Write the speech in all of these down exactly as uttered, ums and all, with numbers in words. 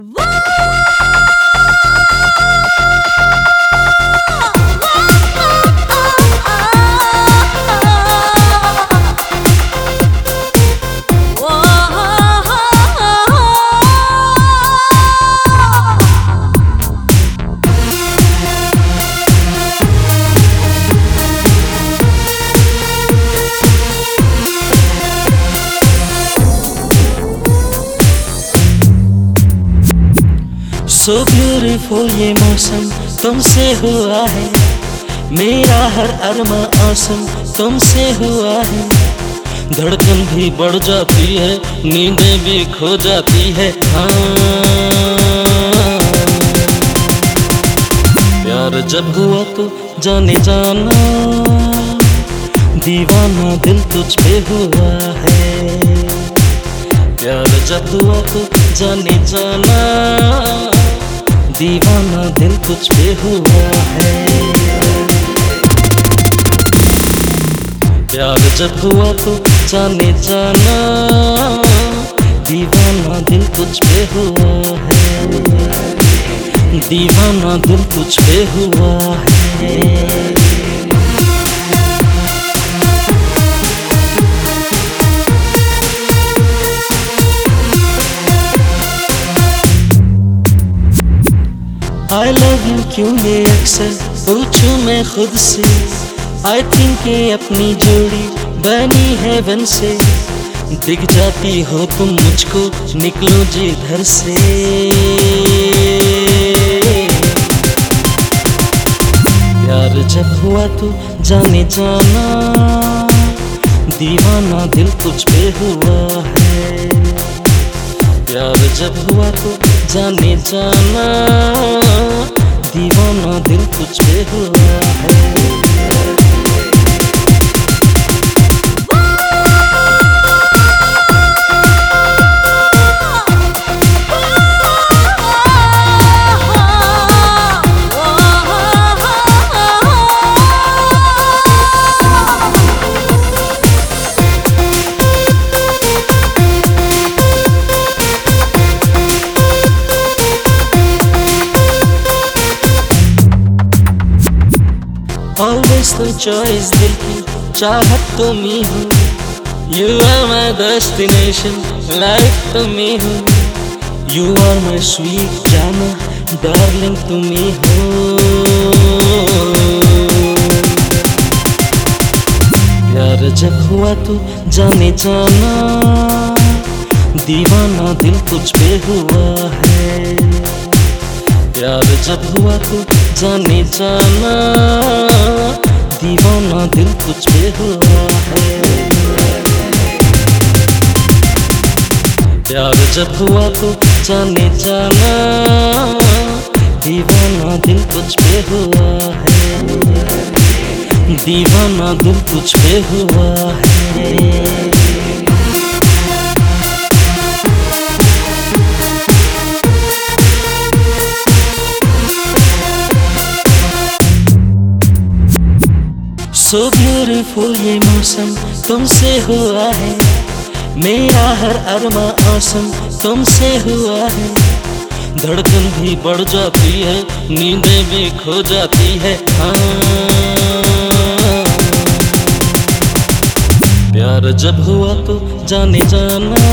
So beautiful ये मौसम तुमसे हुआ है, मेरा हर अरमा आसम तुमसे हुआ है। धड़कन भी बढ़ जाती है, नींदें भी खो जाती है। हाँ, प्यार जब हुआ तो जाने जाना, दीवाना दिल तुझ पे हुआ है। प्यार जब हुआ तो जाने जाना, दीवाना दिल तुझ पे हुआ है। प्यार जब हुआ तो जाने जाना, दीवाना दिल तुझ पे हुआ है। दीवाना दिल तुझ पे हुआ है। I love you क्यों ये अक्सर पूछूं मैं खुद से। I think ये अपनी जोड़ी बनी है वन से। दिख जाती हो तुम मुझको, निकलो जी घर से। प्यार जब हुआ तो जाने जाना, दीवाना दिल तुझ पे हुआ है। प्यार जब हुआ तो जाने जाना, दीवाना दिल तुझ पे हुआ है। Always the choice दिल की चाहत तुम ही हो। You are my destination, life तुम ही हो। You are my sweet जाना, darling तुम ही हो। प्यार जब हुआ तो जाने जाना, दीवाना दिल तुझ पे हुआ है। प्यार जब हुआ तो जाने जाना, दीवाना दिल तुझ पे हुआ है। प्यार जब हुआ तो जाने जाना, दीवाना दिल तुझ पे हुआ है। दीवाना दिल तुझ पे हुआ है। So beautiful ये मौसम तुमसे हुआ है, मेरा हर अरमा आसम तुमसे हुआ है। धड़कन भी बढ़ जाती है, नींदें भी खो जाती है। हाँ, प्यार जब हुआ तो जाने जाना,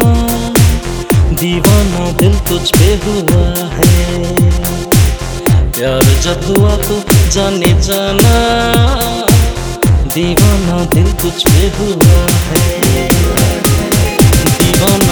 दीवाना दिल तुझ पे हुआ है। प्यार जब हुआ तो जाने जाना, दीवाना दिल तुझ पे हुआ है। दीवाना